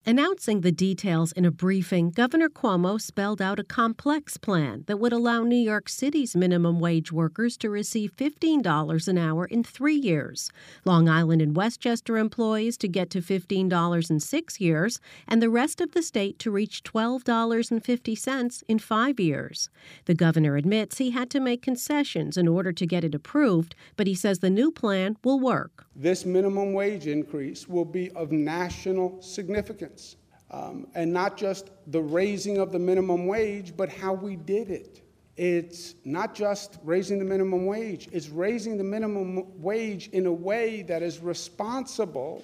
Announcing the details in a briefing, Governor Cuomo spelled out a complex plan that would allow New York City's minimum wage workers to receive $15 an hour in 3 years, Long Island and Westchester employees to get to $15 in 6 years, and the rest of the state to reach $12.50 in 5 years. The governor admits he had to make concessions in order to get it approved, but he says the new plan will work. This minimum wage increase will be of national significance, and not just the raising of the minimum wage, but how we did it. It's not just raising the minimum wage, it's raising the minimum wage in a way that is responsible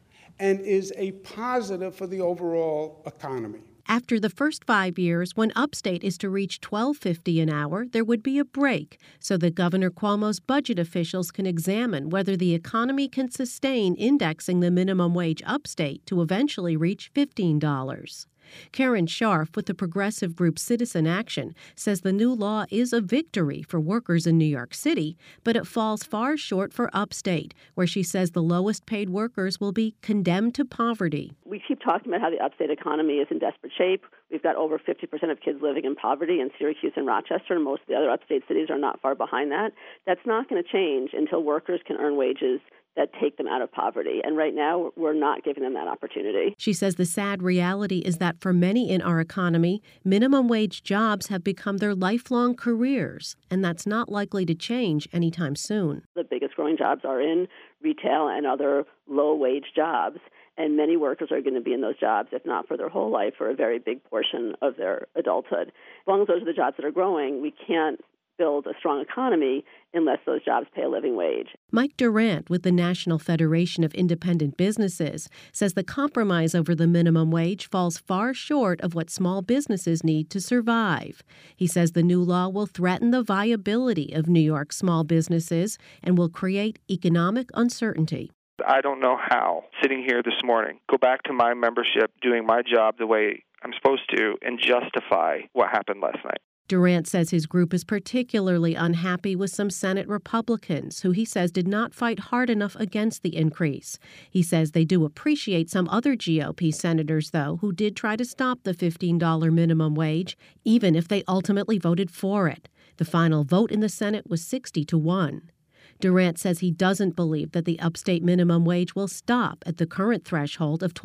and is a positive for the overall economy. After the first 5 years, when upstate is to reach $12.50 an hour, there would be a break so that Governor Cuomo's budget officials can examine whether the economy can sustain indexing the minimum wage upstate to eventually reach $15. Karen Scharf with the progressive group Citizen Action says the new law is a victory for workers in New York City, but it falls far short for upstate, where she says the lowest paid workers will be condemned to poverty. We keep talking about how the upstate economy is in desperate shape. We've got over 50% of kids living in poverty in Syracuse and Rochester, and most of the other upstate cities are not far behind that. That's not going to change until workers can earn wages that take them out of poverty. And right now, we're not giving them that opportunity. She says the sad reality is that for many in our economy, minimum wage jobs have become their lifelong careers, and that's not likely to change anytime soon. The biggest growing jobs are in retail and other low-wage jobs, and many workers are going to be in those jobs, if not for their whole life, for a very big portion of their adulthood. As long as those are the jobs that are growing, we can't build a strong economy unless those jobs pay a living wage. Mike Durant with the National Federation of Independent Businesses says the compromise over the minimum wage falls far short of what small businesses need to survive. He says the new law will threaten the viability of New York's small businesses and will create economic uncertainty. I don't know how, sitting here this morning, go back to my membership, doing my job the way I'm supposed to, and justify what happened last night. Durant says his group is particularly unhappy with some Senate Republicans who he says did not fight hard enough against the increase. He says they do appreciate some other GOP senators, though, who did try to stop the $15 minimum wage, even if they ultimately voted for it. The final vote in the Senate was 60-1. Durant says he doesn't believe that the upstate minimum wage will stop at the current threshold of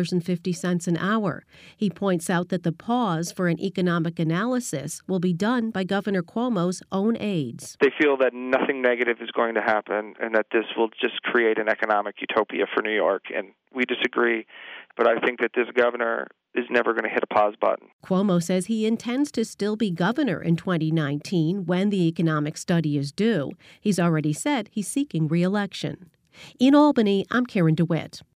$12.50 an hour. He points out that the pause for an economic analysis will be done by Governor Cuomo's own aides. They feel that nothing negative is going to happen and that this will just create an economic utopia for New York. And we disagree, but I think that this governor is never going to hit a pause button. Cuomo says he intends to still be governor in 2019 when the economic study is due. He's already said he's seeking re-election. In Albany, I'm Karen DeWitt.